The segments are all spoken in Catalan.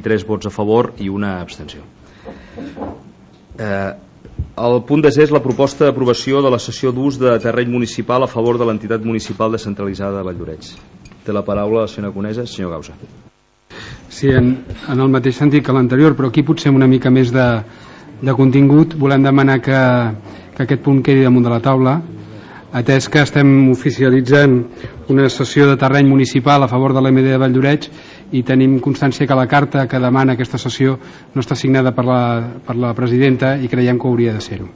23 vots a favor i una abstenció. El punt desè és la proposta d'aprovació de la cessió d'ús de terreny municipal a favor de l'entitat municipal descentralitzada de Valldoreix. Té la paraula la senyora Conesa. Senyor Gausa. Sí, en el mateix sentit que l'anterior, però aquí potser una mica més de contingut. Volem demanar que aquest punt quedi damunt de la taula, atès que estem oficialitzant una cessió de terreny municipal a favor de l'MD de Valldoreix i tenim constància que la carta que demana aquesta cessió no està signada per la presidenta i creiem que hauria de ser-ho.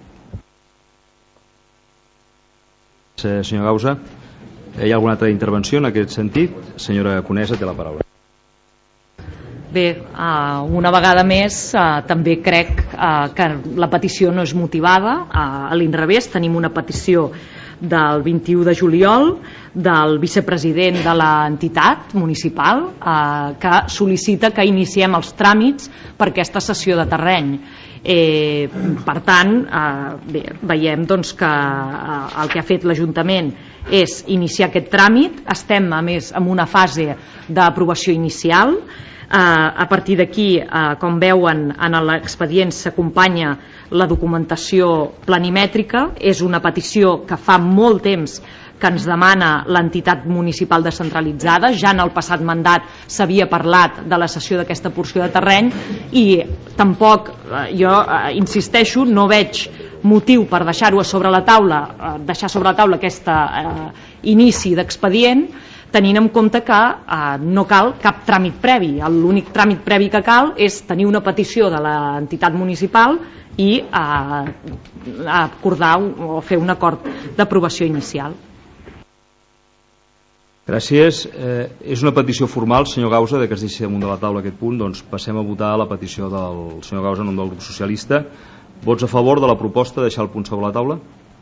Senyor Gausa, hi ha alguna altra intervenció en aquest sentit? Senyora Conesa, té la paraula. Bé, una vegada més també crec que la petició no és motivada, a l'inrevés. Tenim una petició del 21 de juliol del vicepresident de l'entitat municipal que sol·licita que iniciem els tràmits per aquesta cessió de terreny. Per tant, bé, veiem doncs, que el que ha fet l'Ajuntament és iniciar aquest tràmit. Estem a més en una fase d'aprovació inicial. A partir d'aquí, com veuen, en l'expedient s'acompanya la documentació planimètrica. És una petició que fa molt temps que ens demana l'entitat municipal descentralitzada. Ja en el passat mandat s'havia parlat de la cessió d'aquesta porció de terreny i tampoc, jo insisteixo, no veig motiu per deixar-ho sobre la taula, deixar sobre la taula aquest inici d'expedient, tenint en compte que no cal cap tràmit previ. L'únic tràmit previ que cal és tenir una petició de l'entitat municipal i acordar o fer un acord d'aprovació inicial. Gràcies. És una petició formal, senyor Gausa, que es deixi damunt de la taula aquest punt. Doncs passem a votar la petició del senyor Gausa en nom del grup socialista. Vots a favor de la proposta de deixar el punt sobre la taula?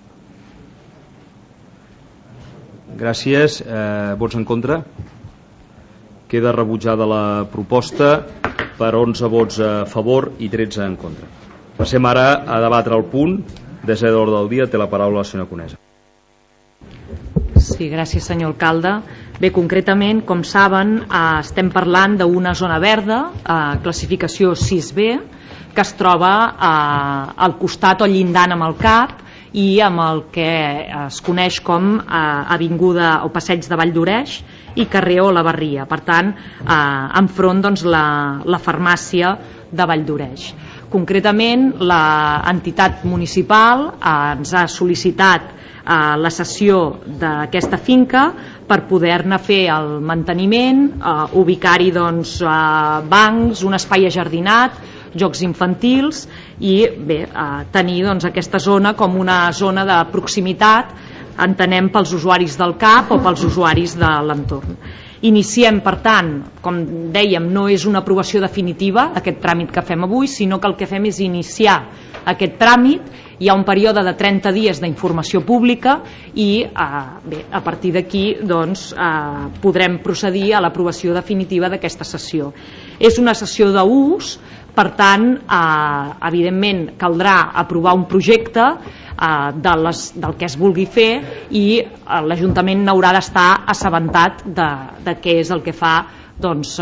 Gràcies. Vots en contra? Queda rebutjada la proposta per 11 vots a favor i 13 en contra. Passem ara a debatre el punt desè de l'ordre del dia. Té la paraula la senyora Conesa. Sí, gràcies, senyor alcalde. Bé, concretament, com saben, estem parlant d'una zona verda, classificació 6B, que es troba al costat o llindant amb el CAP i amb el que es coneix com avinguda o passeig de Valldoreix i carrer Olavarria. Per tant, enfront doncs, la farmàcia de Valldoreix. Concretament, l'entitat municipal ens ha sol·licitat la cessió d'aquesta finca per poder-ne fer el manteniment, ubicar-hi doncs, bancs, un espai ajardinat, jocs infantils i bé, tenir doncs, aquesta zona com una zona de proximitat, entenem, pels usuaris del CAP o pels usuaris de l'entorn. Iniciem, per tant, com dèiem, no és una aprovació definitiva aquest tràmit que fem avui, sinó que el que fem és iniciar aquest tràmit. Hi ha un període de 30 dies d'informació pública i bé, a partir d'aquí doncs, podrem procedir a l'aprovació definitiva d'aquesta cessió. És una cessió d'ús, per tant, evidentment caldrà aprovar un projecte del que es vulgui fer i l'Ajuntament n'haurà d'estar assabentat de què és el que fa doncs,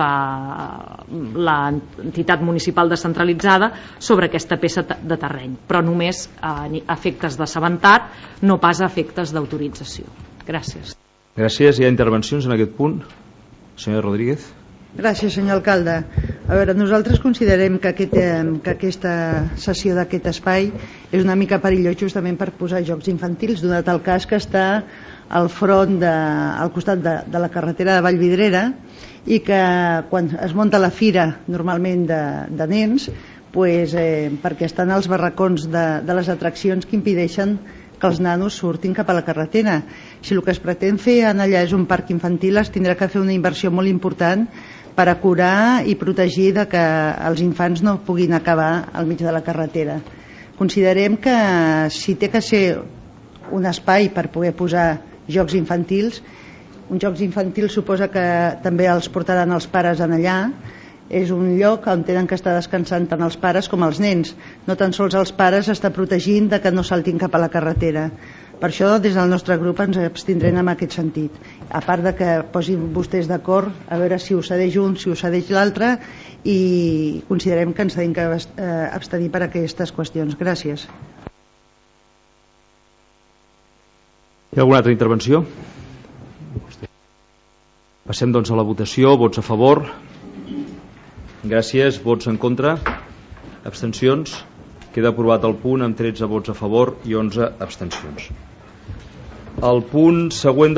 l'entitat municipal descentralitzada sobre aquesta peça de terreny, però només a efectes d'assabentat, no pas a efectes d'autorització. Gràcies. Gràcies. Hi ha intervencions en aquest punt? Senyora Rodríguez. Gràcies, senyor alcalde. A veure, nosaltres considerem que aquesta cessió d'aquest espai és una mica perillós justament per posar jocs infantils, donat el cas que està al costat de la carretera de Vallvidrera i que quan es munta la fira normalment de nens, perquè estan als barracons de les atraccions que impedeixen que els nanos surtin cap a la carretera. Si el que es pretén fer allà és un parc infantil, es tindrà que fer una inversió molt important per acurar i protegir de que els infants no puguin acabar al mig de la carretera. Considerem que si té que ser un espai per poder posar jocs infantils, un jocs infantils suposa que també els portaran els pares en allà. És un lloc on tenen que estar descansant tant els pares com els nens. No tan sols els pares està protegint de que no saltin cap a la carretera. Per això des del nostre grup ens abstindrem en aquest sentit, a part de que posin vostès d'acord a veure si ho cedeix un, si ho cedeix l'altre, i considerem que ens hem d'abstenir per aquestes qüestions. Gràcies. Hi ha alguna altra intervenció? Passem doncs a la votació. Vots a favor? Gràcies. Vots en contra? Abstencions? Queda aprovat el punt amb 13 vots a favor i 11 abstencions. El punt següent